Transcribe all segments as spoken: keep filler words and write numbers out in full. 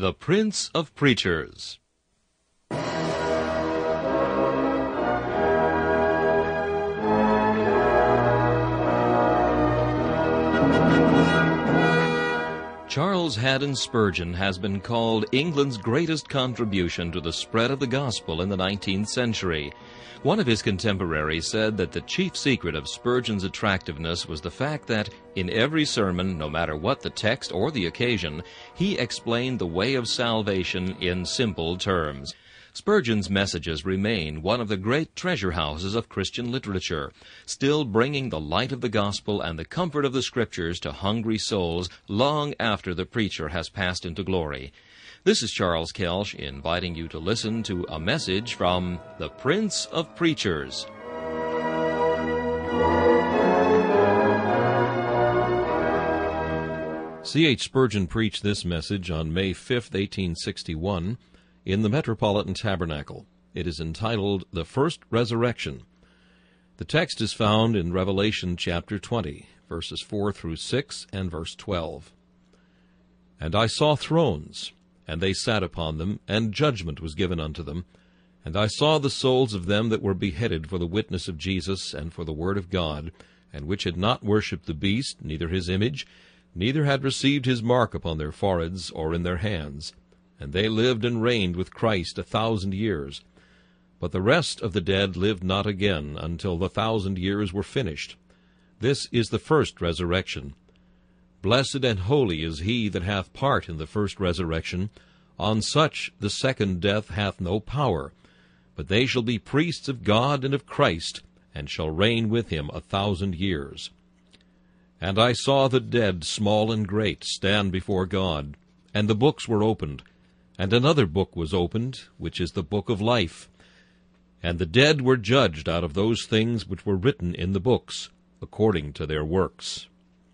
The Prince of Preachers. Charles Haddon Spurgeon has been called England's greatest contribution to the spread of the gospel in the nineteenth century. One of his contemporaries said that the chief secret of Spurgeon's attractiveness was the fact that, in every sermon, no matter what the text or the occasion, he explained the way of salvation in simple terms. Spurgeon's messages remain one of the great treasure houses of Christian literature, still bringing the light of the gospel and the comfort of the Scriptures to hungry souls long after the preacher has passed into glory. This is Charles Kelsch inviting you to listen to a message from the Prince of Preachers. C H Spurgeon preached this message on May fifth, eighteen sixty-one, in the Metropolitan Tabernacle. It is entitled, The First Resurrection. The text is found in Revelation chapter twenty, verses four through six and verse twelve. And I saw thrones, and they sat upon them, and judgment was given unto them. And I saw the souls of them that were beheaded for the witness of Jesus and for the word of God, and which had not worshipped the beast, neither his image, neither had received his mark upon their foreheads or in their hands. And they lived and reigned with Christ a thousand years. But the rest of the dead lived not again until the thousand years were finished. This is the first resurrection. Blessed and holy is he that hath part in the first resurrection. On such the second death hath no power. But they shall be priests of God and of Christ, and shall reign with him a thousand years. And I saw the dead, small and great, stand before God, and the books were opened. And another book was opened, which is the book of life. And the dead were judged out of those things which were written in the books, according to their works.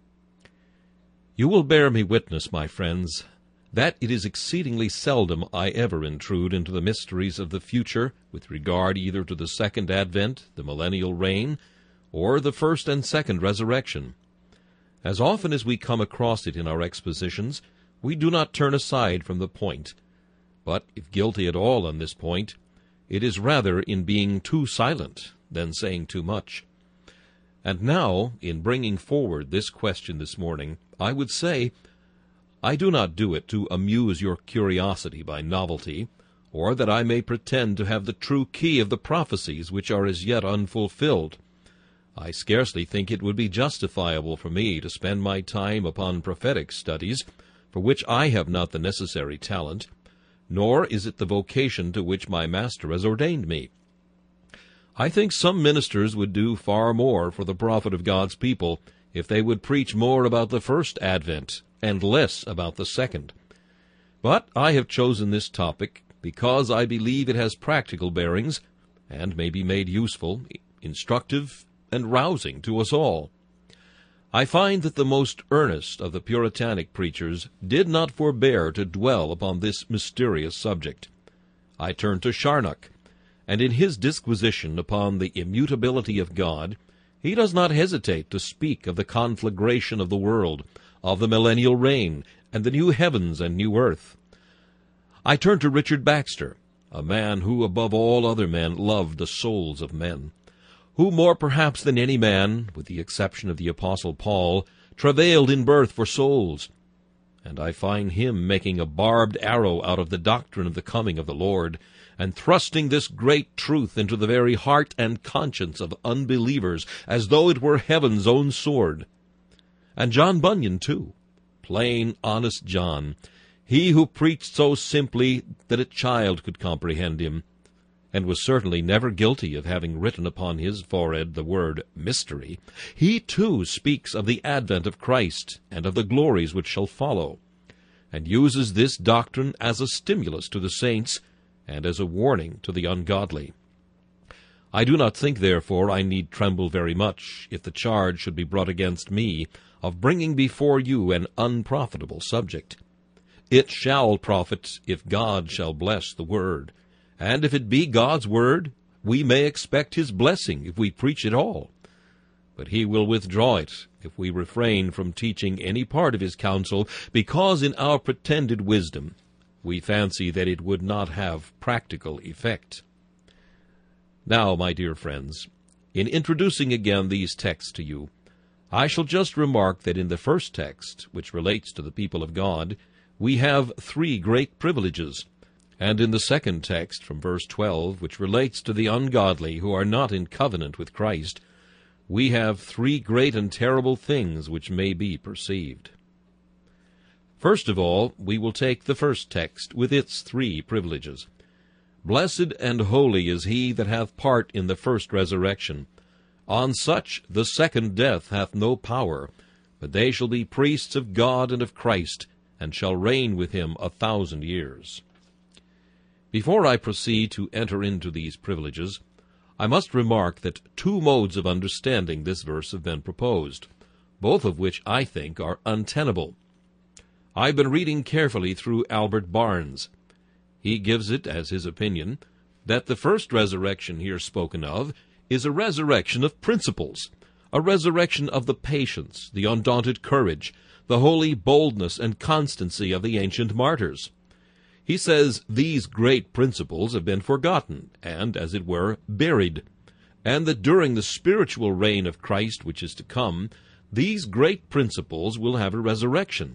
You will bear me witness, my friends, that it is exceedingly seldom I ever intrude into the mysteries of the future with regard either to the second advent, the millennial reign, or the first and second resurrection. As often as we come across it in our expositions, we do not turn aside from the point. But if guilty at all on this point, it is rather in being too silent than saying too much. And now, in bringing forward this question this morning, I would say, I do not do it to amuse your curiosity by novelty, or that I may pretend to have the true key of the prophecies which are as yet unfulfilled. I scarcely think it would be justifiable for me to spend my time upon prophetic studies, for which I have not the necessary talent, nor is it the vocation to which my Master has ordained me. I think some ministers would do far more for the profit of God's people if they would preach more about the first advent and less about the second. But I have chosen this topic because I believe it has practical bearings and may be made useful, instructive, and rousing to us all. I find that the most earnest of the Puritanic preachers did not forbear to dwell upon this mysterious subject. I turn to Charnock, and in his disquisition upon the immutability of God, he does not hesitate to speak of the conflagration of the world, of the millennial reign, and the new heavens and new earth. I turn to Richard Baxter, a man who, above all other men, loved the souls of men, who more perhaps than any man, with the exception of the Apostle Paul, travailed in birth for souls. And I find him making a barbed arrow out of the doctrine of the coming of the Lord, and thrusting this great truth into the very heart and conscience of unbelievers, as though it were heaven's own sword. And John Bunyan, too, plain, honest John, he who preached so simply that a child could comprehend him, and was certainly never guilty of having written upon his forehead the word mystery, he too speaks of the advent of Christ and of the glories which shall follow, and uses this doctrine as a stimulus to the saints and as a warning to the ungodly. I do not think, therefore, I need tremble very much if the charge should be brought against me of bringing before you an unprofitable subject. It shall profit if God shall bless the word. And if it be God's word, we may expect his blessing if we preach it all. But he will withdraw it if we refrain from teaching any part of his counsel, because in our pretended wisdom we fancy that it would not have practical effect. Now, my dear friends, in introducing again these texts to you, I shall just remark that in the first text, which relates to the people of God, we have three great privileges, and in the second text, from verse twelve, which relates to the ungodly who are not in covenant with Christ, we have three great and terrible things which may be perceived. First of all, we will take the first text with its three privileges. Blessed and holy is he that hath part in the first resurrection. On such the second death hath no power, but they shall be priests of God and of Christ, and shall reign with him a thousand years. Before I proceed to enter into these privileges, I must remark that two modes of understanding this verse have been proposed, both of which I think are untenable. I've been reading carefully through Albert Barnes. He gives it as his opinion that the first resurrection here spoken of is a resurrection of principles, a resurrection of the patience, the undaunted courage, the holy boldness and constancy of the ancient martyrs. He says these great principles have been forgotten and, as it were, buried, and that during the spiritual reign of Christ which is to come, these great principles will have a resurrection.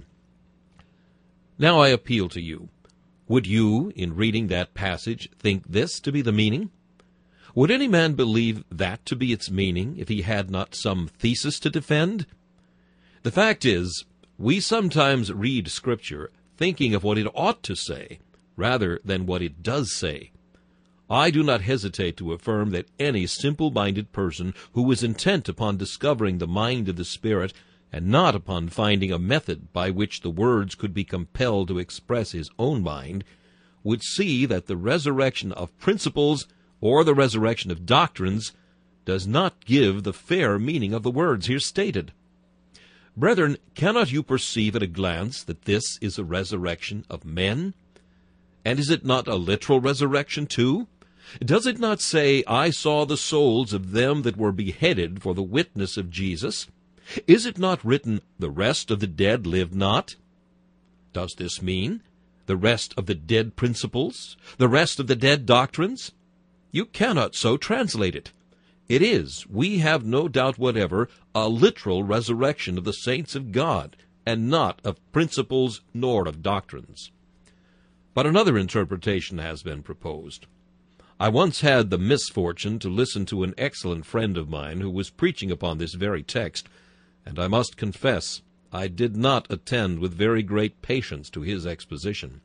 Now I appeal to you. Would you, in reading that passage, think this to be the meaning? Would any man believe that to be its meaning if he had not some thesis to defend? The fact is, we sometimes read Scripture thinking of what it ought to say, rather than what it does say. I do not hesitate to affirm that any simple-minded person who is intent upon discovering the mind of the Spirit, and not upon finding a method by which the words could be compelled to express his own mind, would see that the resurrection of principles or the resurrection of doctrines does not give the fair meaning of the words here stated. Brethren, cannot you perceive at a glance that this is a resurrection of men? And is it not a literal resurrection too? Does it not say, I saw the souls of them that were beheaded for the witness of Jesus? Is it not written, the rest of the dead live not? Does this mean the rest of the dead principles, the rest of the dead doctrines? You cannot so translate it. It is, we have no doubt whatever, a literal resurrection of the saints of God, and not of principles nor of doctrines. But another interpretation has been proposed. I once had the misfortune to listen to an excellent friend of mine who was preaching upon this very text, and I must confess I did not attend with very great patience to his exposition.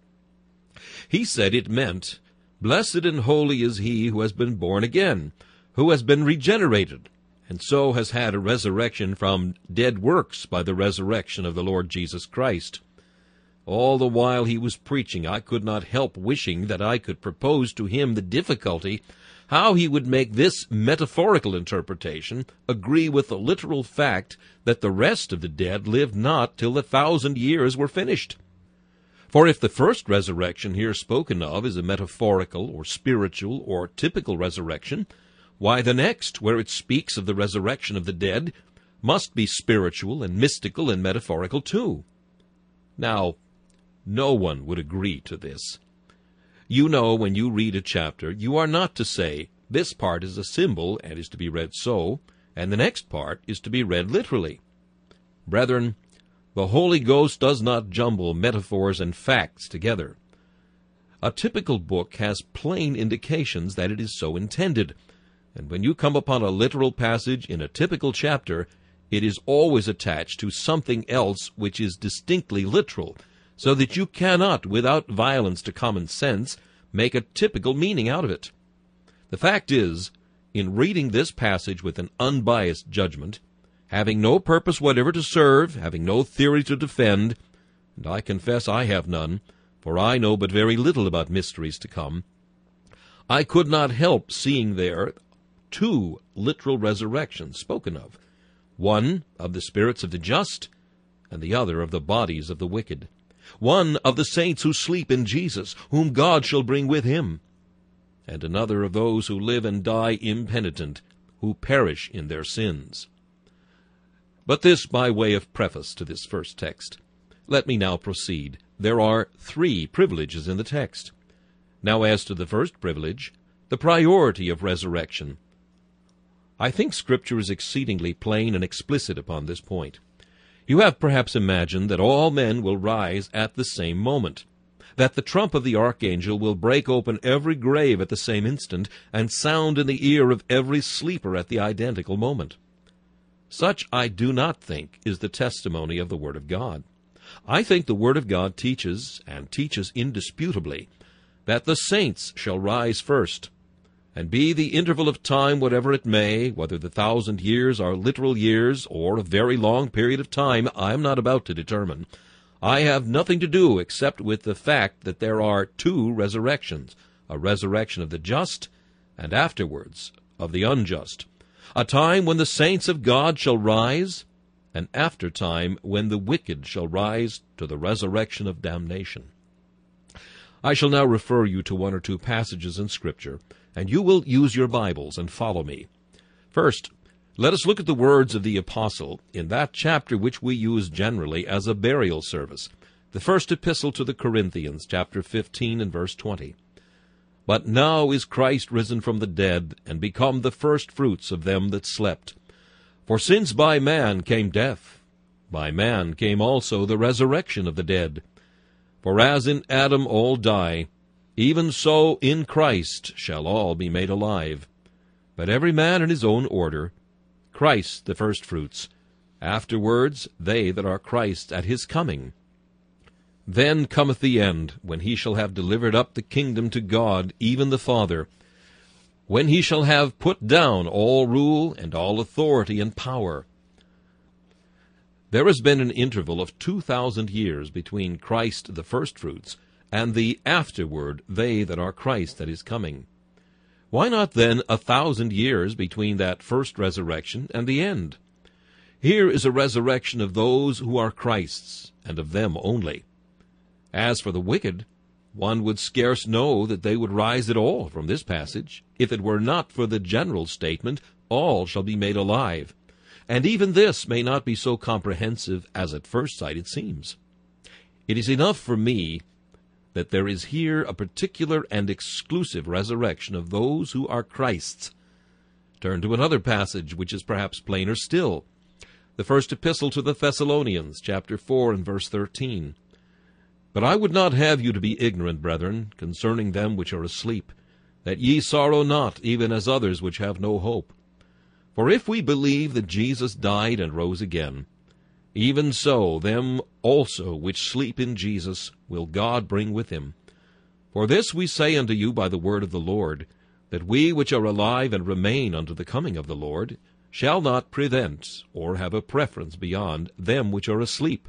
He said it meant, Blessed and holy is he who has been born again, who has been regenerated, and so has had a resurrection from dead works by the resurrection of the Lord Jesus Christ. All the while he was preaching, I could not help wishing that I could propose to him the difficulty how he would make this metaphorical interpretation agree with the literal fact that the rest of the dead lived not till the thousand years were finished. For if the first resurrection here spoken of is a metaphorical or spiritual or typical resurrection, why the next, where it speaks of the resurrection of the dead, must be spiritual and mystical and metaphorical too. Now, no one would agree to this. You know, when you read a chapter, you are not to say, this part is a symbol and is to be read so, and the next part is to be read literally. Brethren, the Holy Ghost does not jumble metaphors and facts together. A typical book has plain indications that it is so intended, and when you come upon a literal passage in a typical chapter, it is always attached to something else which is distinctly literal, so that you cannot, without violence to common sense, make a typical meaning out of it. The fact is, in reading this passage with an unbiased judgment, having no purpose whatever to serve, having no theory to defend, and I confess I have none, for I know but very little about mysteries to come, I could not help seeing there two literal resurrections spoken of, one of the spirits of the just, and the other of the bodies of the wicked. One of the saints who sleep in Jesus, whom God shall bring with him, and another of those who live and die impenitent, who perish in their sins. But this by way of preface to this first text. Let me now proceed there are three privileges in the text. Now, as to the first privilege, the priority of resurrection, I think Scripture is exceedingly plain and explicit upon this point. You have perhaps imagined that all men will rise at the same moment, that the trump of the archangel will break open every grave at the same instant, and sound in the ear of every sleeper at the identical moment. Such I do not think is the testimony of the Word of God. I think the Word of God teaches, and teaches indisputably, that the saints shall rise first, and be the interval of time whatever it may, whether the thousand years are literal years, or a very long period of time, I am not about to determine. I have nothing to do except with the fact that there are two resurrections, a resurrection of the just, and afterwards of the unjust, a time when the saints of God shall rise, an after time when the wicked shall rise to the resurrection of damnation. I shall now refer you to one or two passages in Scripture, and you will use your Bibles and follow me. First, let us look at the words of the apostle in that chapter which we use generally as a burial service, the first epistle to the Corinthians, chapter fifteen and verse twenty. But now is Christ risen from the dead, and become the firstfruits of them that slept. For since by man came death, by man came also the resurrection of the dead. For as in Adam all die, even so in Christ shall all be made alive. But every man in his own order, Christ the firstfruits, afterwards they that are Christ at his coming. Then cometh the end, when he shall have delivered up the kingdom to God, even the Father, when he shall have put down all rule and all authority and power. There has been an interval of two thousand years between Christ the firstfruits and the afterward they that are Christ at his coming. Why not then a thousand years between that first resurrection and the end? Here is a resurrection of those who are Christ's, and of them only. As for the wicked, one would scarce know that they would rise at all from this passage, if it were not for the general statement, all shall be made alive. And even this may not be so comprehensive as at first sight it seems. It is enough for me that there is here a particular and exclusive resurrection of those who are Christ's. Turn to another passage which is perhaps plainer still. The first epistle to the Thessalonians, chapter four and verse thirteen. But I would not have you to be ignorant, brethren, concerning them which are asleep, that ye sorrow not, even as others which have no hope. For if we believe that Jesus died and rose again, even so them also which sleep in Jesus will God bring with him. For this we say unto you by the word of the Lord, that we which are alive and remain unto the coming of the Lord shall not prevent or have a preference beyond them which are asleep.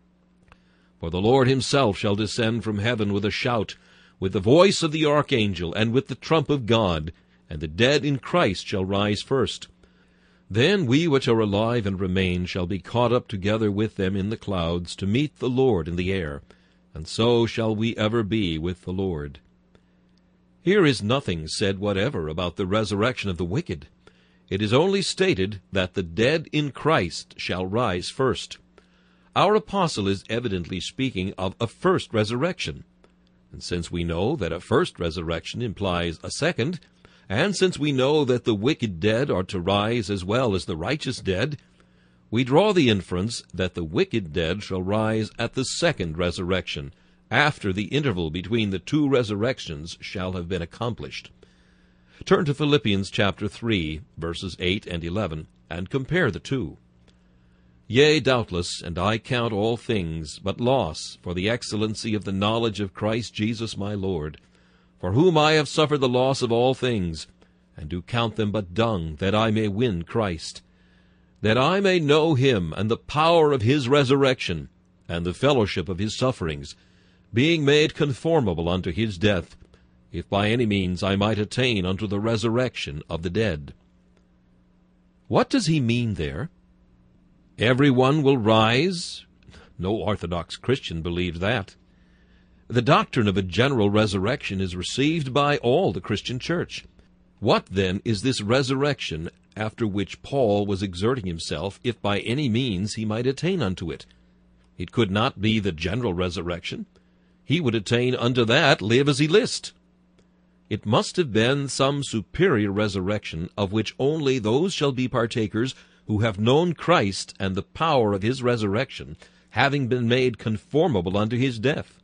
For the Lord himself shall descend from heaven with a shout, with the voice of the archangel, and with the trump of God, and the dead in Christ shall rise first. Then we which are alive and remain shall be caught up together with them in the clouds to meet the Lord in the air, and so shall we ever be with the Lord. Here is nothing said whatever about the resurrection of the wicked. It is only stated that the dead in Christ shall rise first. Our apostle is evidently speaking of a first resurrection. And since we know that a first resurrection implies a second, and since we know that the wicked dead are to rise as well as the righteous dead, we draw the inference that the wicked dead shall rise at the second resurrection, after the interval between the two resurrections shall have been accomplished. Turn to Philippians chapter three, verses eight and eleven, and compare the two. Yea, doubtless, and I count all things but loss for the excellency of the knowledge of Christ Jesus my Lord, for whom I have suffered the loss of all things, and do count them but dung, that I may win Christ, that I may know him, and the power of his resurrection, and the fellowship of his sufferings, being made conformable unto his death, if by any means I might attain unto the resurrection of the dead. What does he mean there? Every one will rise? No Orthodox Christian believed that. The doctrine of a general resurrection is received by all the Christian church. What, then, is this resurrection after which Paul was exerting himself, if by any means he might attain unto it? It could not be the general resurrection. he would attain unto that, live as he list. It must have been some superior resurrection, of which only those shall be partakers who have known Christ and the power of his resurrection, having been made conformable unto his death.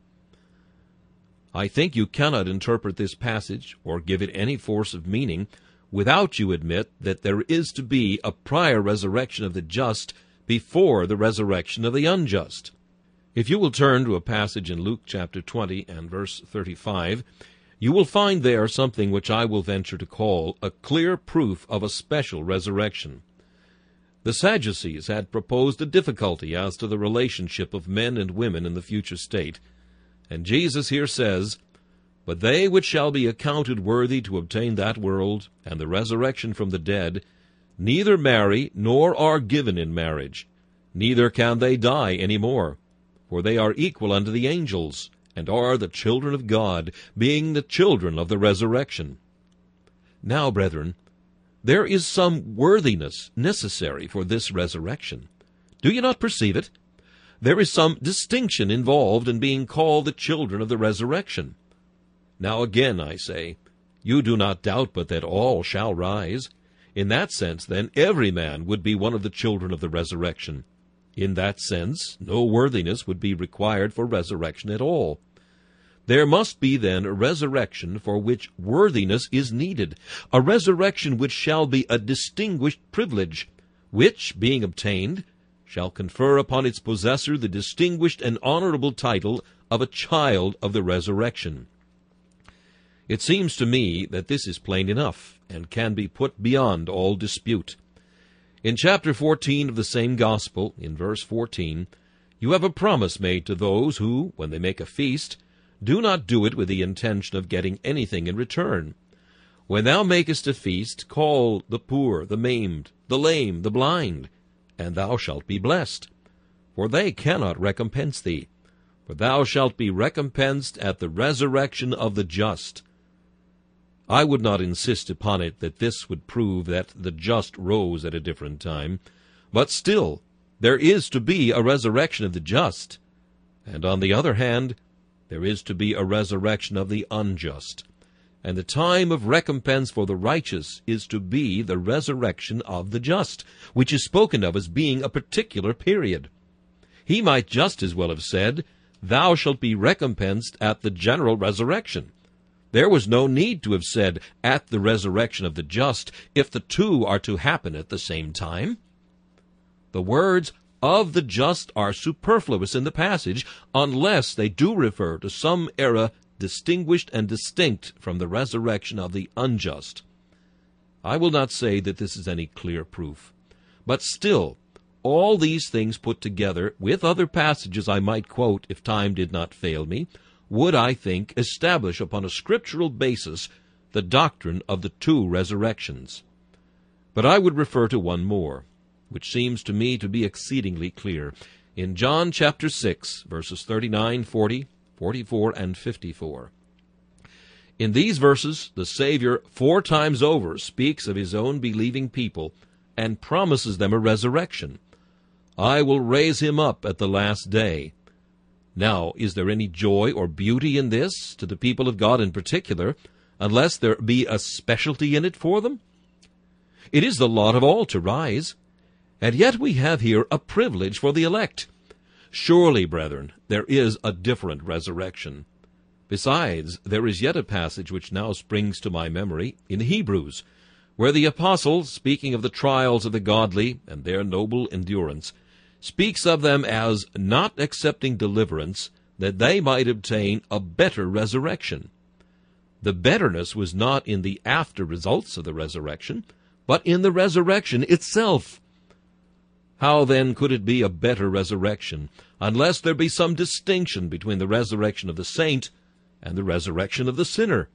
I think you cannot interpret this passage, or give it any force of meaning, without you admit that there is to be a prior resurrection of the just before the resurrection of the unjust. If you will turn to a passage in Luke chapter twenty and verse thirty-five, you will find there something which I will venture to call a clear proof of a special resurrection. The Sadducees had proposed a difficulty as to the relationship of men and women in the future state, and Jesus here says, "But they which shall be accounted worthy to obtain that world, and the resurrection from the dead, neither marry, nor are given in marriage, neither can they die any more, for they are equal unto the angels, and are the children of God, being the children of the resurrection." Now, brethren, there is some worthiness necessary for this resurrection. Do you not perceive it? There is some distinction involved in being called the children of the resurrection. Now again, I say, you do not doubt but that all shall rise. In that sense, then, every man would be one of the children of the resurrection. In that sense, no worthiness would be required for resurrection at all. There must be then a resurrection for which worthiness is needed, a resurrection which shall be a distinguished privilege, which, being obtained, shall confer upon its possessor the distinguished and honorable title of a child of the resurrection. It seems to me that this is plain enough, and can be put beyond all dispute. In chapter fourteen of the same gospel, in verse fourteen, you have a promise made to those who, when they make a feast, do not do it with the intention of getting anything in return. When thou makest a feast, call the poor, the maimed, the lame, the blind, and thou shalt be blessed. For they cannot recompense thee, for thou shalt be recompensed at the resurrection of the just. I would not insist upon it that this would prove that the just rose at a different time, but still there is to be a resurrection of the just, and on the other hand, there is to be a resurrection of the unjust, and the time of recompense for the righteous is to be the resurrection of the just, which is spoken of as being a particular period. He might just as well have said, "Thou shalt be recompensed at the general resurrection." There was no need to have said, "at the resurrection of the just," if the two are to happen at the same time. The words "of the just" are superfluous in the passage, unless they do refer to some era distinguished and distinct from the resurrection of the unjust. I will not say that this is any clear proof, but still, all these things put together, with other passages I might quote if time did not fail me, would, I think, establish upon a scriptural basis the doctrine of the two resurrections. But I would refer to one more, which seems to me to be exceedingly clear, in John chapter six, verses thirty-nine, forty, forty-four, and fifty-four. In these verses, the Savior four times over speaks of his own believing people and promises them a resurrection. "I will raise him up at the last day." Now, is there any joy or beauty in this, to the people of God in particular, unless there be a specialty in it for them? It is the lot of all to rise, and yet we have here a privilege for the elect. Surely, brethren, there is a different resurrection. Besides, there is yet a passage which now springs to my memory in Hebrews, where the apostle, speaking of the trials of the godly and their noble endurance, speaks of them as not accepting deliverance, that they might obtain a better resurrection. The betterness was not in the after results of the resurrection, but in the resurrection itself. How then could it be a better resurrection, unless there be some distinction between the resurrection of the saint and the resurrection of the sinner?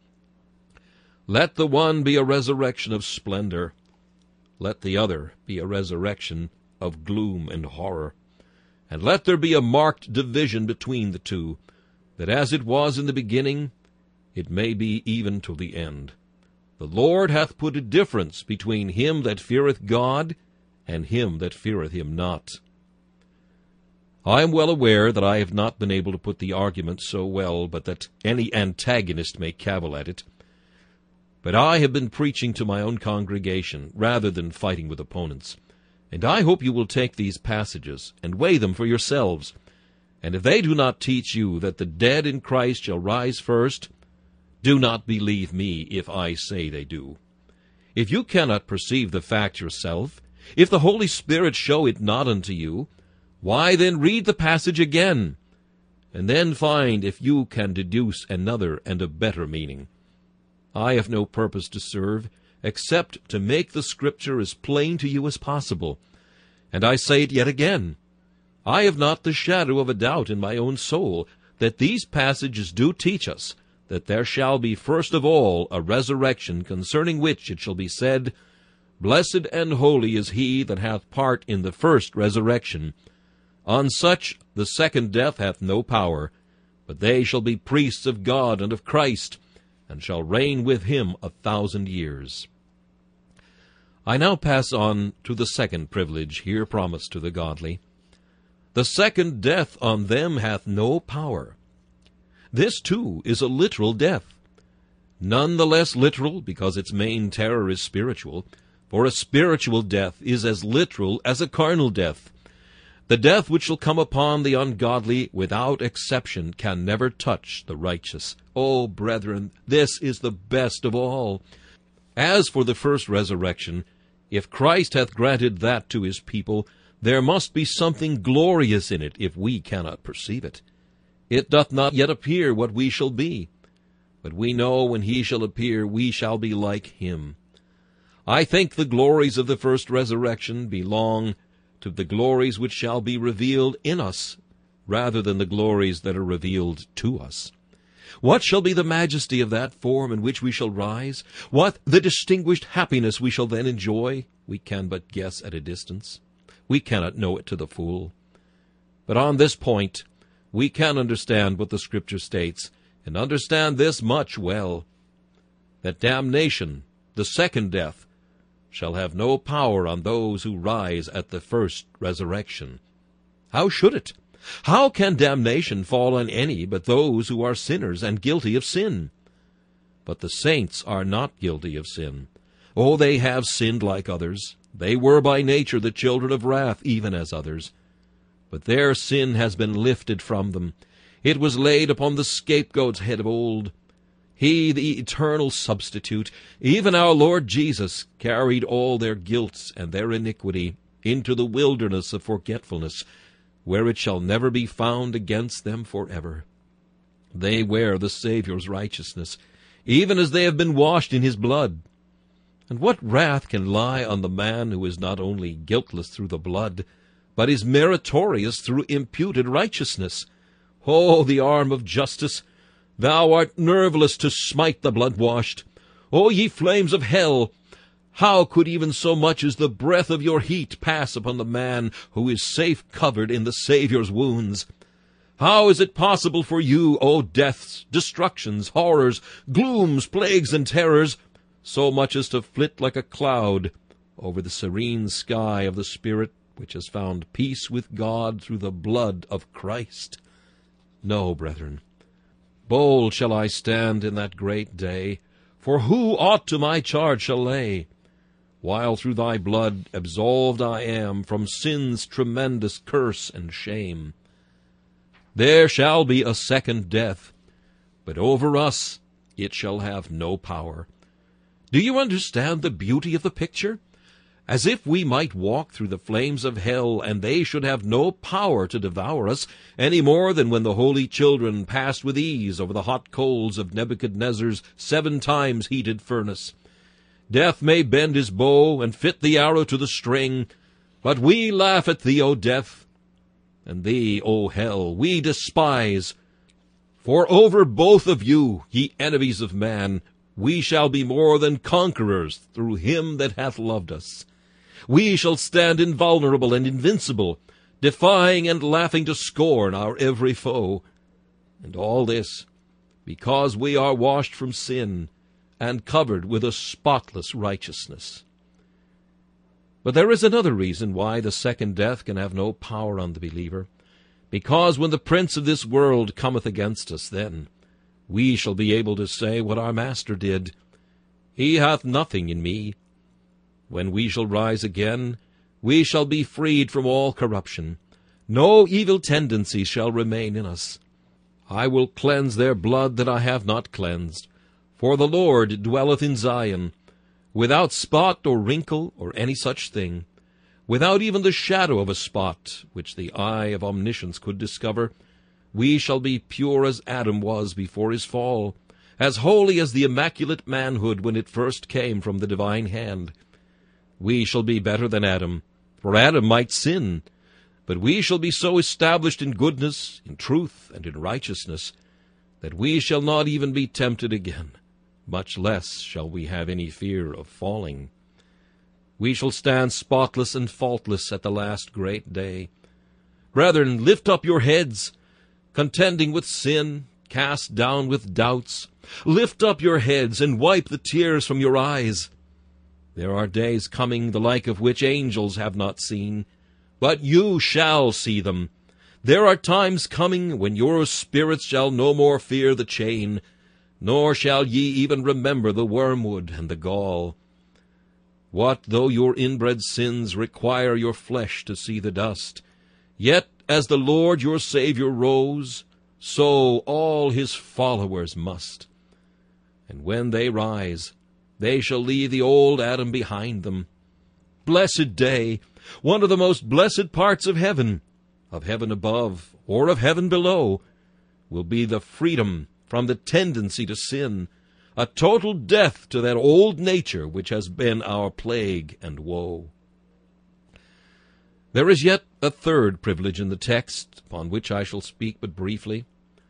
Let the one be a resurrection of splendor, let the other be a resurrection of gloom and horror. And let there be a marked division between the two, that as it was in the beginning, it may be even to the end. The Lord hath put a difference between him that feareth God and him that feareth him not. I am well aware that I have not been able to put the argument so well, but that any antagonist may cavil at it. But I have been preaching to my own congregation, rather than fighting with opponents. And I hope you will take these passages, and weigh them for yourselves. And if they do not teach you that the dead in Christ shall rise first, do not believe me if I say they do. If you cannot perceive the fact yourself, if the Holy Spirit show it not unto you, why then read the passage again, and then find if you can deduce another and a better meaning. I have no purpose to serve, except to make the Scripture as plain to you as possible. And I say it yet again, I have not the shadow of a doubt in my own soul that these passages do teach us that there shall be first of all a resurrection, concerning which it shall be said, Blessed and holy is he that hath part in the first resurrection. On such the second death hath no power, but they shall be priests of God and of Christ, and shall reign with him a thousand years. I now pass on to the second privilege here promised to the godly. The second death on them hath no power. This, too, is a literal death. None the less literal because its main terror is spiritual, for a spiritual death is as literal as a carnal death. The death which shall come upon the ungodly, without exception, can never touch the righteous. Oh, brethren, this is the best of all. As for the first resurrection, if Christ hath granted that to his people, there must be something glorious in it, if we cannot perceive it. It doth not yet appear what we shall be, but we know when he shall appear we shall be like him. I think the glories of the first resurrection belong to the glories which shall be revealed in us, rather than the glories that are revealed to us. What shall be the majesty of that form in which we shall rise? What the distinguished happiness we shall then enjoy? We can but guess at a distance. We cannot know it to the full. But on this point, we can understand what the Scripture states, and understand this much well, that damnation, the second death, shall have no power on those who rise at the first resurrection. How should it? How can damnation fall on any but those who are sinners and guilty of sin? But the saints are not guilty of sin. Oh, they have sinned like others. They were by nature the children of wrath, even as others. But their sin has been lifted from them. It was laid upon the scapegoat's head of old. He, the eternal substitute, even our Lord Jesus, carried all their guilt and their iniquity into the wilderness of forgetfulness, where it shall never be found against them forever. They wear the Savior's righteousness, even as they have been washed in his blood. And what wrath can lie on the man who is not only guiltless through the blood, but is meritorious through imputed righteousness? Oh, the arm of justice! Thou art nerveless to smite the blood-washed. O ye flames of hell, how could even so much as the breath of your heat pass upon the man who is safe covered in the Saviour's wounds? How is it possible for you, O deaths, destructions, horrors, glooms, plagues, and terrors, so much as to flit like a cloud over the serene sky of the Spirit, which has found peace with God through the blood of Christ? No, brethren. Bold shall I stand in that great day, for who aught to my charge shall lay? While through thy blood absolved I am from sin's tremendous curse and shame. There shall be a second death, but over us it shall have no power. Do you understand the beauty of the picture? As if we might walk through the flames of hell, and they should have no power to devour us, any more than when the holy children passed with ease over the hot coals of Nebuchadnezzar's seven times heated furnace. Death may bend his bow and fit the arrow to the string, but we laugh at thee, O death, and thee, O hell, we despise. For over both of you, ye enemies of man, we shall be more than conquerors through him that hath loved us. We shall stand invulnerable and invincible, defying and laughing to scorn our every foe. And all this because we are washed from sin and covered with a spotless righteousness. But there is another reason why the second death can have no power on the believer. Because when the prince of this world cometh against us, then we shall be able to say what our Master did, He hath nothing in me. When we shall rise again, we shall be freed from all corruption. No evil tendency shall remain in us. I will cleanse their blood that I have not cleansed. For the Lord dwelleth in Zion, without spot or wrinkle or any such thing, without even the shadow of a spot, which the eye of omniscience could discover. We shall be pure as Adam was before his fall, as holy as the immaculate manhood when it first came from the divine hand. We shall be better than Adam, for Adam might sin, but we shall be so established in goodness, in truth, and in righteousness, that we shall not even be tempted again, much less shall we have any fear of falling. We shall stand spotless and faultless at the last great day. Brethren, lift up your heads, contending with sin, cast down with doubts. Lift up your heads and wipe the tears from your eyes. There are days coming, the like of which angels have not seen, but you shall see them. There are times coming when your spirits shall no more fear the chain, nor shall ye even remember the wormwood and the gall. What though your inbred sins require your flesh to see the dust? Yet as the Lord your Saviour rose, so all his followers must. And when they rise, they shall leave the old Adam behind them. Blessed day, one of the most blessed parts of heaven, of heaven above or of heaven below, will be the freedom from the tendency to sin, a total death to that old nature which has been our plague and woe. There is yet a third privilege in the text, upon which I shall speak but briefly.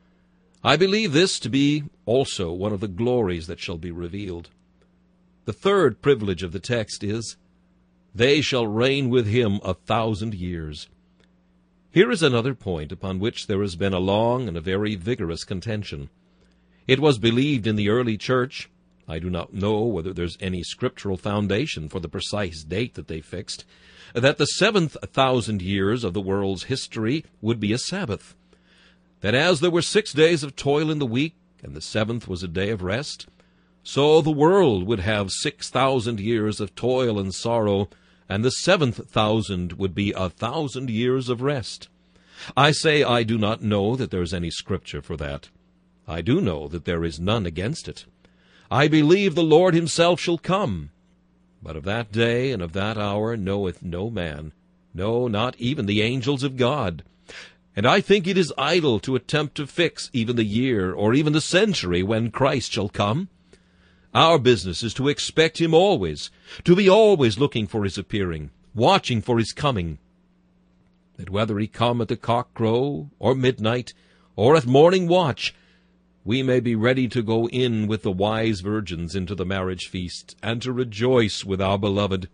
I believe this to be also one of the glories that shall be revealed. The third privilege of the text is, they shall reign with him a thousand years. Here is another point upon which there has been a long and a very vigorous contention. It was believed in the early church, I do not know whether there's any scriptural foundation for the precise date that they fixed, that the seventh thousand years of the world's history would be a Sabbath. That as there were six days of toil in the week, and the seventh was a day of rest, so the world would have six thousand years of toil and sorrow, and the seventh thousand would be a thousand years of rest. I say I do not know that there is any scripture for that. I do know that there is none against it. I believe the Lord himself shall come. But of that day and of that hour knoweth no man, no, not even the angels of God. And I think it is idle to attempt to fix even the year or even the century when Christ shall come. Our business is to expect him always, to be always looking for his appearing, watching for his coming. That whether he come at the cock crow, or midnight, or at morning watch, we may be ready to go in with the wise virgins into the marriage feast, and to rejoice with our beloved.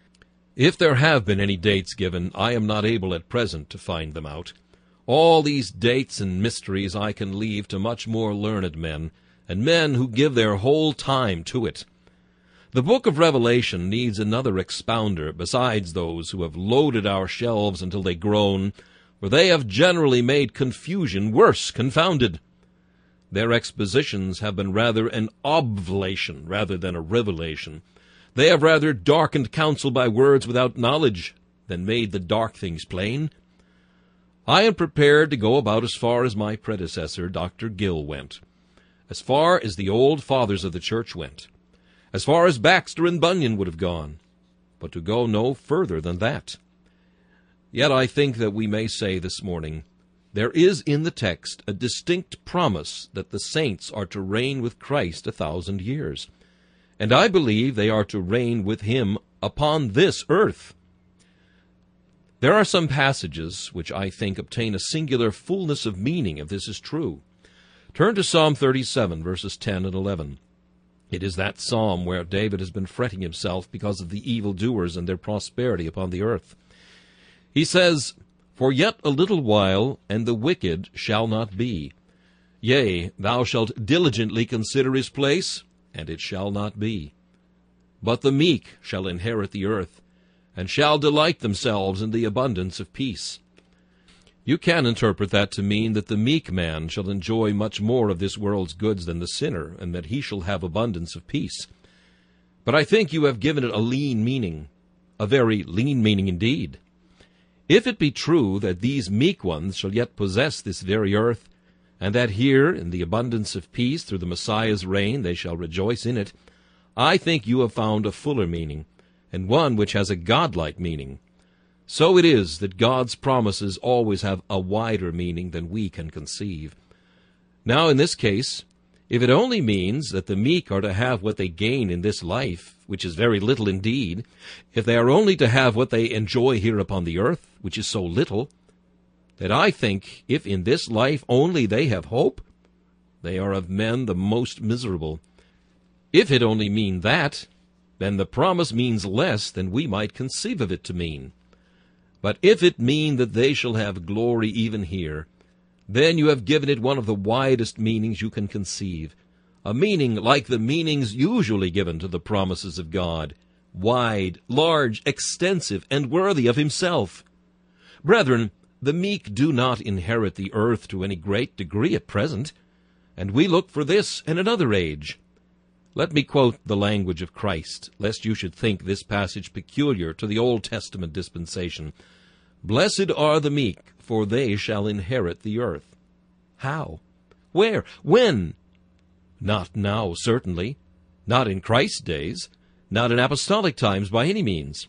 If there have been any dates given, I am not able at present to find them out. All these dates and mysteries I can leave to much more learned men, and men who give their whole time to it. The book of Revelation needs another expounder besides those who have loaded our shelves until they groan, for they have generally made confusion worse confounded. Their expositions have been rather an obflation rather than a revelation. They have rather darkened counsel by words without knowledge than made the dark things plain. I am prepared to go about as far as my predecessor, Doctor Gill, went, as far as the old fathers of the church went, as far as Baxter and Bunyan would have gone, but to go no further than that. Yet I think that we may say this morning, there is in the text a distinct promise that the saints are to reign with Christ a thousand years, and I believe they are to reign with him upon this earth. There are some passages which I think obtain a singular fullness of meaning if this is true. Turn to Psalm thirty-seven, verses ten and eleven. It is that psalm where David has been fretting himself because of the evildoers and their prosperity upon the earth. He says, For yet a little while, and the wicked shall not be. Yea, thou shalt diligently consider his place, and it shall not be. But the meek shall inherit the earth, and shall delight themselves in the abundance of peace. You can interpret that to mean that the meek man shall enjoy much more of this world's goods than the sinner, and that he shall have abundance of peace. But I think you have given it a lean meaning, a very lean meaning indeed. If it be true that these meek ones shall yet possess this very earth, and that here, in the abundance of peace through the Messiah's reign, they shall rejoice in it, I think you have found a fuller meaning, and one which has a godlike meaning. So it is that God's promises always have a wider meaning than we can conceive. Now, in this case, if it only means that the meek are to have what they gain in this life, which is very little indeed, if they are only to have what they enjoy here upon the earth, which is so little, that I think if in this life only they have hope, they are of men the most miserable. If it only mean that, then the promise means less than we might conceive of it to mean. But if it mean that they shall have glory even here, then you have given it one of the widest meanings you can conceive, a meaning like the meanings usually given to the promises of God, wide, large, extensive, and worthy of himself. Brethren, the meek do not inherit the earth to any great degree at present, and we look for this in another age. Let me quote the language of Christ, lest you should think this passage peculiar to the Old Testament dispensation. Blessed are the meek, for they shall inherit the earth. How? Where? When? Not now, certainly. Not in Christ's days. Not in apostolic times by any means.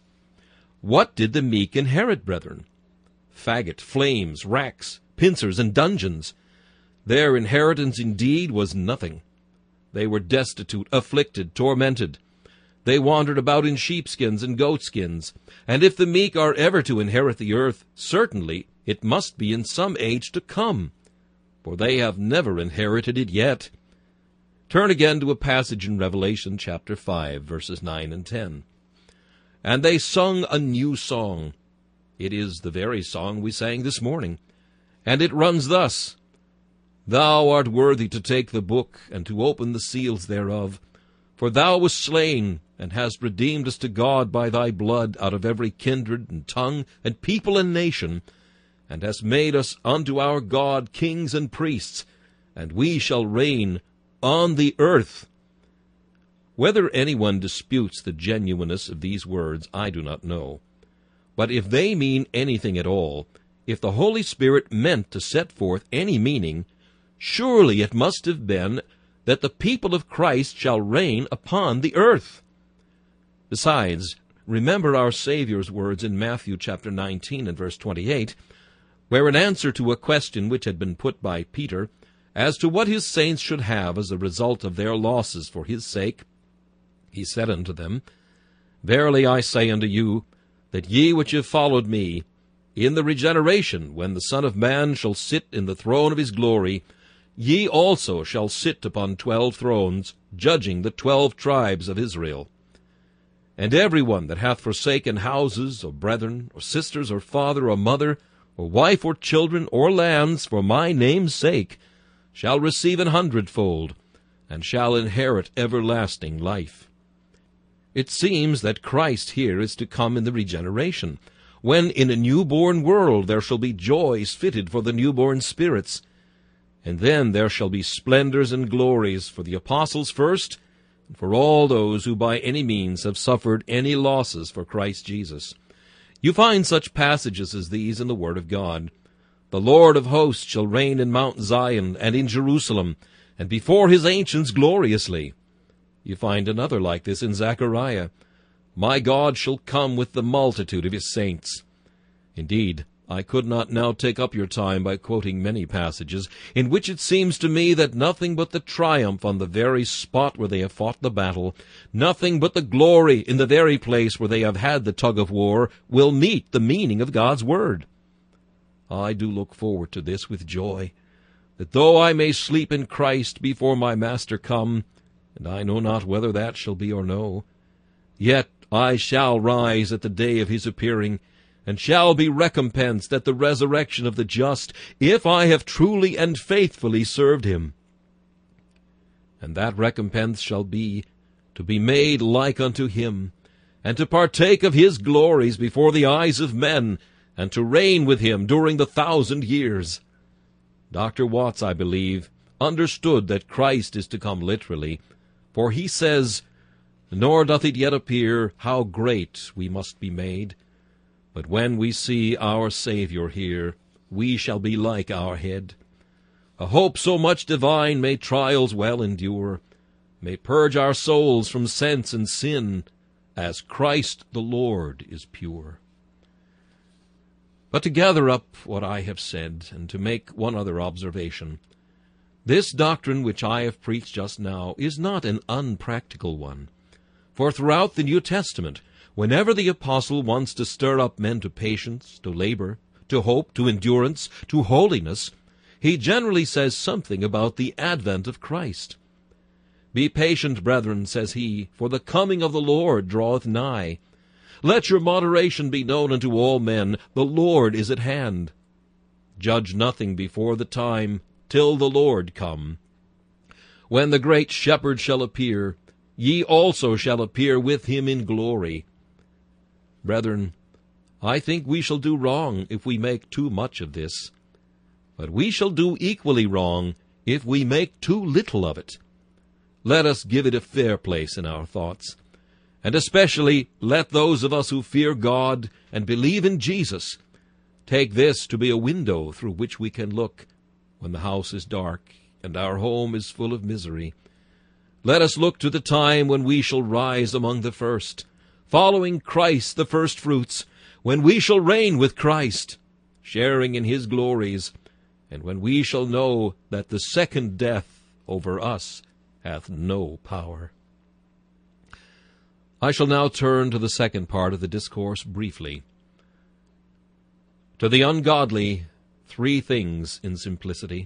What did the meek inherit, brethren? Faggot, flames, racks, pincers, and dungeons. Their inheritance indeed was nothing. They were destitute, afflicted, tormented. They wandered about in sheepskins and goatskins. And if the meek are ever to inherit the earth, certainly it must be in some age to come, for they have never inherited it yet. Turn again to a passage in Revelation chapter five, verses nine and ten. And they sung a new song. It is the very song we sang this morning, and it runs thus: Thou art worthy to take the book, and to open the seals thereof. For thou wast slain, and hast redeemed us to God by thy blood out of every kindred, and tongue, and people, and nation, and hast made us unto our God kings and priests, and we shall reign on the earth. Whether anyone disputes the genuineness of these words, I do not know. But if they mean anything at all, if the Holy Spirit meant to set forth any meaning, surely it must have been that the people of Christ shall reign upon the earth. Besides, remember our Savior's words in Matthew chapter nineteen and verse twenty-eight, where in answer to a question which had been put by Peter as to what his saints should have as a result of their losses for his sake, he said unto them, Verily I say unto you, that ye which have followed me, in the regeneration, when the Son of Man shall sit in the throne of his glory, ye also shall sit upon twelve thrones, judging the twelve tribes of Israel. And every one that hath forsaken houses, or brethren, or sisters, or father, or mother, or wife, or children, or lands, for my name's sake, shall receive an hundredfold, and shall inherit everlasting life. It seems that Christ here is to come in the regeneration, when in a newborn world there shall be joys fitted for the newborn spirits, and then there shall be splendors and glories for the apostles first, and for all those who by any means have suffered any losses for Christ Jesus. You find such passages as these in the Word of God. The Lord of hosts shall reign in Mount Zion and in Jerusalem, and before his ancients gloriously. You find another like this in Zechariah. My God shall come with the multitude of his saints. Indeed, I could not now take up your time by quoting many passages, in which it seems to me that nothing but the triumph on the very spot where they have fought the battle, nothing but the glory in the very place where they have had the tug of war, will meet the meaning of God's word. I do look forward to this with joy, that though I may sleep in Christ before my Master come, and I know not whether that shall be or no, yet I shall rise at the day of his appearing, and shall be recompensed at the resurrection of the just, if I have truly and faithfully served him. And that recompense shall be to be made like unto him, and to partake of his glories before the eyes of men, and to reign with him during the thousand years. Doctor Watts, I believe, understood that Christ is to come literally, for he says, "Nor doth it yet appear how great we must be made. But when we see our Saviour here, we shall be like our head. A hope so much divine may trials well endure, may purge our souls from sense and sin, as Christ the Lord is pure." But to gather up what I have said, and to make one other observation, this doctrine which I have preached just now is not an unpractical one. For throughout the New Testament, whenever the apostle wants to stir up men to patience, to labor, to hope, to endurance, to holiness, he generally says something about the advent of Christ. "Be patient, brethren," says he, "for the coming of the Lord draweth nigh. Let your moderation be known unto all men, the Lord is at hand. Judge nothing before the time, till the Lord come. When the great Shepherd shall appear, ye also shall appear with him in glory." Brethren, I think we shall do wrong if we make too much of this. But we shall do equally wrong if we make too little of it. Let us give it a fair place in our thoughts. And especially let those of us who fear God and believe in Jesus take this to be a window through which we can look when the house is dark and our home is full of misery. Let us look to the time when we shall rise among the first, following Christ the firstfruits, when we shall reign with Christ, sharing in his glories, and when we shall know that the second death over us hath no power. I shall now turn to the second part of the discourse briefly. To the ungodly, three things in simplicity.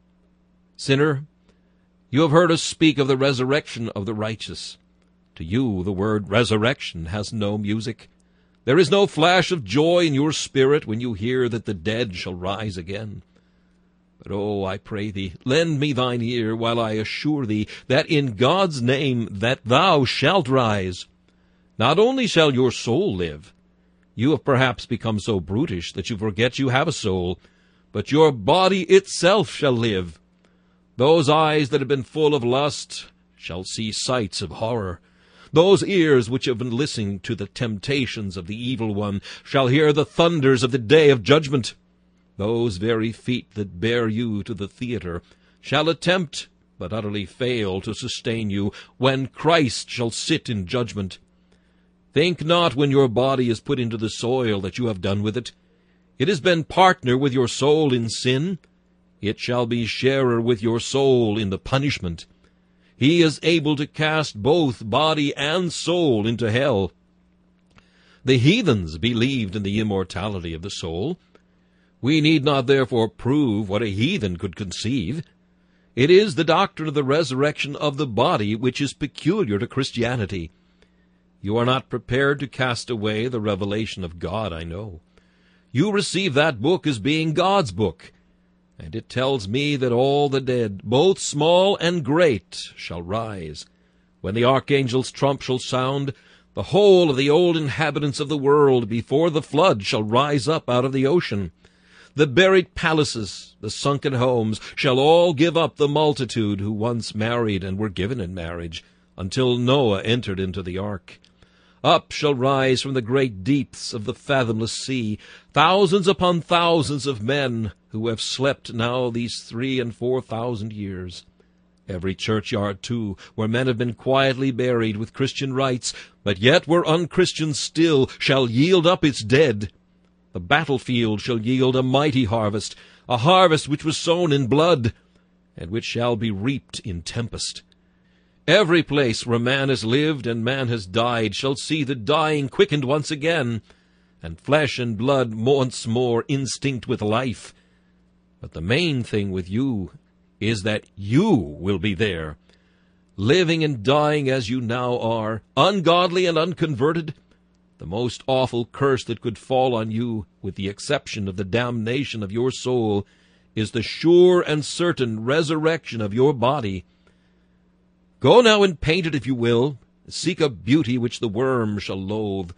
Sinner, you have heard us speak of the resurrection of the righteous. To you the word resurrection has no music. There is no flash of joy in your spirit when you hear that the dead shall rise again. But, oh, I pray thee, lend me thine ear while I assure thee that in God's name that thou shalt rise. Not only shall your soul live, you have perhaps become so brutish that you forget you have a soul, but your body itself shall live. Those eyes that have been full of lust shall see sights of horror. Those ears which have been listening to the temptations of the evil one shall hear the thunders of the day of judgment. Those very feet that bear you to the theater shall attempt, but utterly fail, to sustain you when Christ shall sit in judgment. Think not when your body is put into the soil that you have done with it. It has been partner with your soul in sin. It shall be sharer with your soul in the punishment. He is able to cast both body and soul into hell. The heathens believed in the immortality of the soul. We need not therefore prove what a heathen could conceive. It is the doctrine of the resurrection of the body which is peculiar to Christianity. You are not prepared to cast away the revelation of God, I know. You receive that book as being God's book, and it tells me that all the dead, both small and great, shall rise. When the archangel's trump shall sound, the whole of the old inhabitants of the world before the flood shall rise up out of the ocean. The buried palaces, the sunken homes, shall all give up the multitude who once married and were given in marriage, until Noah entered into the ark. Up shall rise from the great deeps of the fathomless sea thousands upon thousands of men who have slept now these three and four thousand years. Every churchyard, too, where men have been quietly buried with Christian rites, but yet were unchristian still, shall yield up its dead. The battlefield shall yield a mighty harvest, a harvest which was sown in blood, and which shall be reaped in tempest. Every place where man has lived and man has died shall see the dying quickened once again, and flesh and blood once more instinct with life. But the main thing with you is that you will be there, living and dying as you now are, ungodly and unconverted. The most awful curse that could fall on you, with the exception of the damnation of your soul, is the sure and certain resurrection of your body. Go now and paint it if you will. Seek a beauty which the worm shall loathe.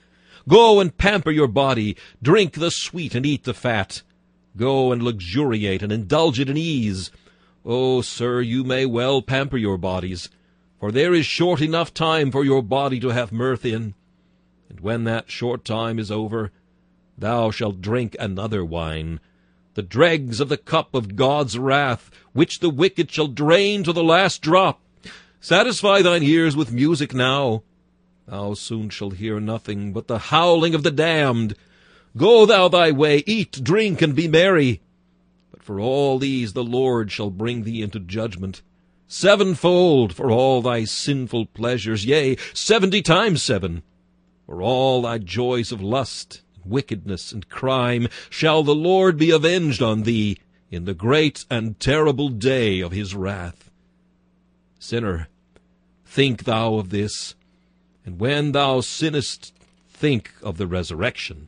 Go and pamper your body, drink the sweet and eat the fat. Go and luxuriate and indulge it in ease. Oh, sir, you may well pamper your bodies, for there is short enough time for your body to have mirth in. And when that short time is over, thou shalt drink another wine, the dregs of the cup of God's wrath, which the wicked shall drain to the last drop. Satisfy thine ears with music now. Thou soon shalt hear nothing but the howling of the damned. Go thou thy way, eat, drink, and be merry. But for all these the Lord shall bring thee into judgment, sevenfold for all thy sinful pleasures, yea, seventy times seven. For all thy joys of lust, wickedness, and crime shall the Lord be avenged on thee in the great and terrible day of his wrath. Sinner, think thou of this, and when thou sinnest, think of the resurrection.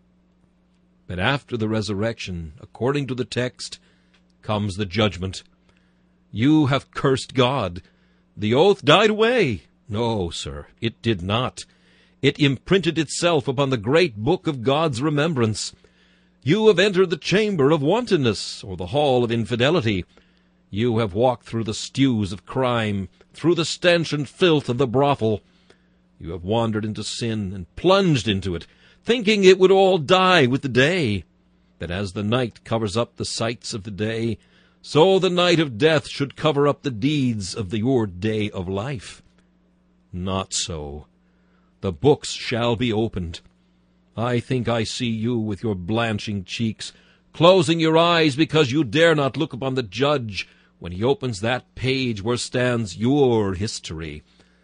But after the resurrection, according to the text, comes the judgment. You have cursed God. The oath died away. No, sir, it did not. It imprinted itself upon the great book of God's remembrance. You have entered the chamber of wantonness, or the hall of infidelity. You have walked through the stews of crime, through the stench and filth of the brothel. You have wandered into sin and plunged into it, thinking it would all die with the day. That as the night covers up the sights of the day, so the night of death should cover up the deeds of your day of life. Not so. The books shall be opened. I think I see you with your blanching cheeks, closing your eyes because you dare not look upon the judge when he opens that page where stands your history.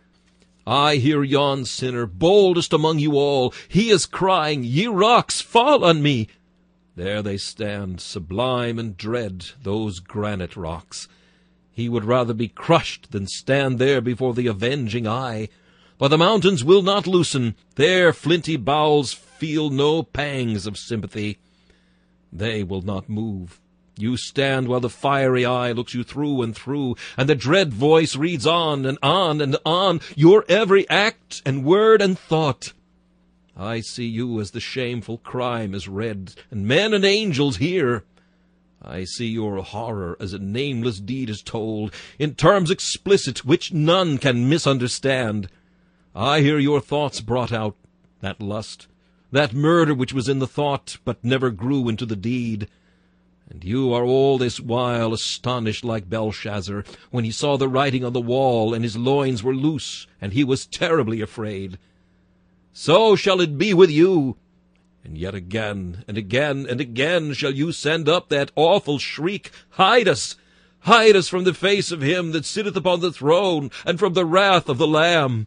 I hear yon sinner, boldest among you all. He is crying, Ye rocks, fall on me. There they stand, sublime and dread, those granite rocks. He would rather be crushed than stand there before the avenging eye. But the mountains will not loosen. Their flinty bowels feel no pangs of sympathy. They will not move. You stand while the fiery eye looks you through and through, and the dread voice reads on and on and on your every act and word and thought. I see you as the shameful crime is read, and men and angels hear. I see your horror as a nameless deed is told, in terms explicit which none can misunderstand. I hear your thoughts brought out, that lust, that murder which was in the thought, but never grew into the deed. And you are all this while astonished like Belshazzar, when he saw the writing on the wall, and his loins were loose, and he was terribly afraid. So shall it be with you. And yet again, and again, and again shall you send up that awful shriek, Hide us! Hide us from the face of him that sitteth upon the throne, and from the wrath of the Lamb.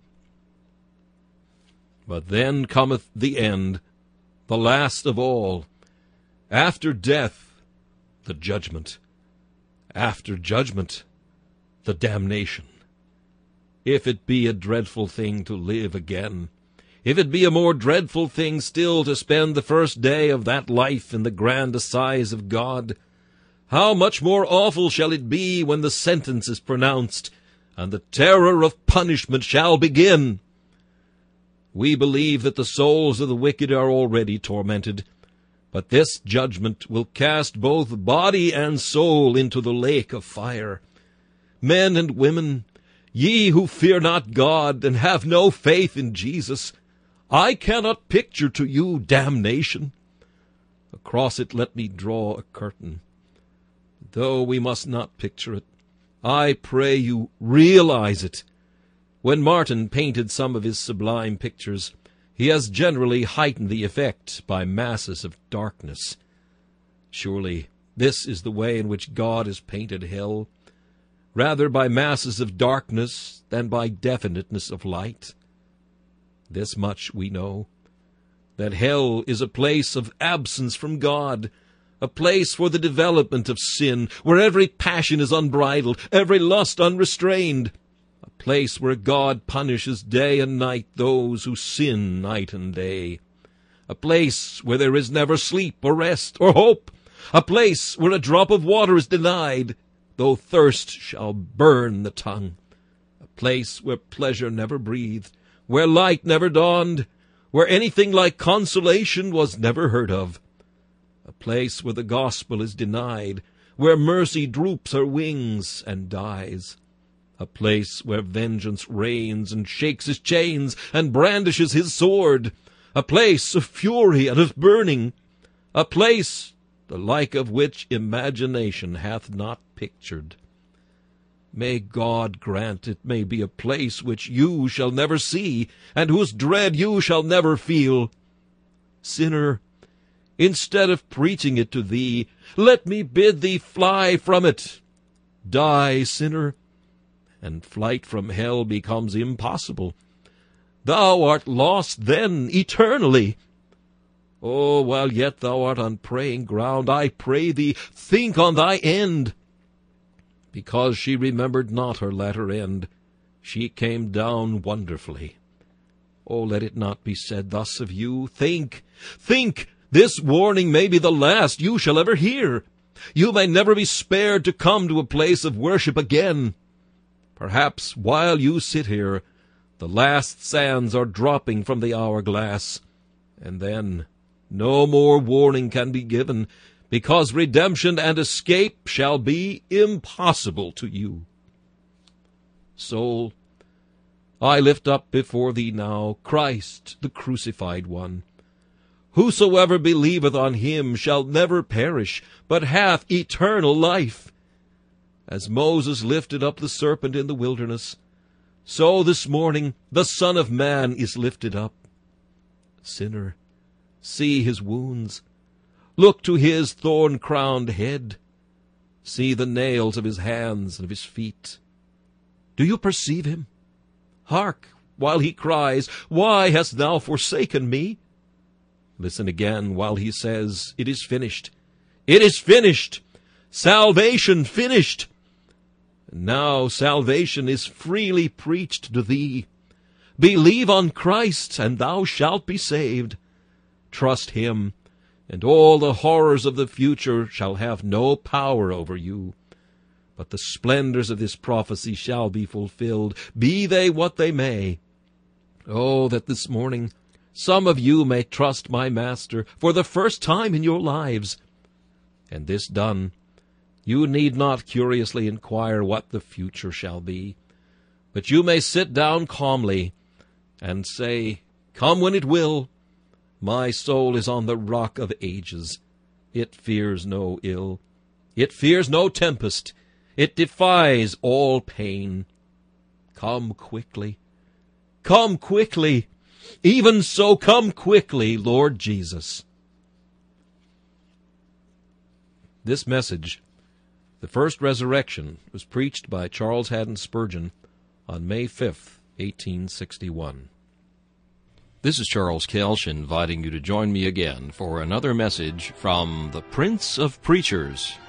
But then cometh the end, the last of all. After death, the judgment. After judgment, the damnation. If it be a dreadful thing to live again, if it be a more dreadful thing still to spend the first day of that life in the grand assize of God, how much more awful shall it be when the sentence is pronounced, and the terror of punishment shall begin. We believe that the souls of the wicked are already tormented, but this judgment will cast both body and soul into the lake of fire. Men and women, ye who fear not God and have no faith in Jesus, I cannot picture to you damnation. Across it let me draw a curtain. Though we must not picture it, I pray you realize it. When Martin painted some of his sublime pictures, he has generally heightened the effect by masses of darkness. Surely this is the way in which God has painted hell, rather by masses of darkness than by definiteness of light. This much we know, that hell is a place of absence from God, a place for the development of sin, where every passion is unbridled, every lust unrestrained, a place where God punishes day and night those who sin night and day, a place where there is never sleep or rest or hope, a place where a drop of water is denied, though thirst shall burn the tongue, a place where pleasure never breathed, where light never dawned, where anything like consolation was never heard of, a place where the gospel is denied, where mercy droops her wings and dies, a place where vengeance reigns and shakes his chains and brandishes his sword, a place of fury and of burning, a place the like of which imagination hath not pictured. May God grant it may be a place which you shall never see, and whose dread you shall never feel. Sinner, instead of preaching it to thee, let me bid thee fly from it. Die, sinner, and flight from hell becomes impossible. Thou art lost then eternally. Oh, while yet thou art on praying ground, I pray thee, think on thy end. Because she remembered not her latter end, she came down wonderfully. Oh, let it not be said thus of you. Think, think, this warning may be the last you shall ever hear. You may never be spared to come to a place of worship again. Perhaps while you sit here, the last sands are dropping from the hourglass, and then no more warning can be given, because redemption and escape shall be impossible to you. Soul, I lift up before thee now Christ, the crucified one. Whosoever believeth on him shall never perish, but hath eternal life. As Moses lifted up the serpent in the wilderness, so this morning the Son of Man is lifted up. Sinner, see his wounds. Look to his thorn-crowned head. See the nails of his hands and of his feet. Do you perceive him? Hark, while he cries, Why hast thou forsaken me? Listen again while he says, It is finished. It is finished. Salvation finished. Now salvation is freely preached to thee. Believe on Christ, and thou shalt be saved. Trust him, and all the horrors of the future shall have no power over you. But the splendors of this prophecy shall be fulfilled, be they what they may. Oh, that this morning some of you may trust my Master for the first time in your lives. And this done, you need not curiously inquire what the future shall be, but you may sit down calmly and say, Come when it will, my soul is on the rock of ages. It fears no ill. It fears no tempest. It defies all pain. Come quickly. Come quickly. Even so, come quickly, Lord Jesus. This message, the first resurrection, was preached by Charles Haddon Spurgeon on May fifth, eighteen sixty-one. This is Charles Kelsch inviting you to join me again for another message from the Prince of Preachers.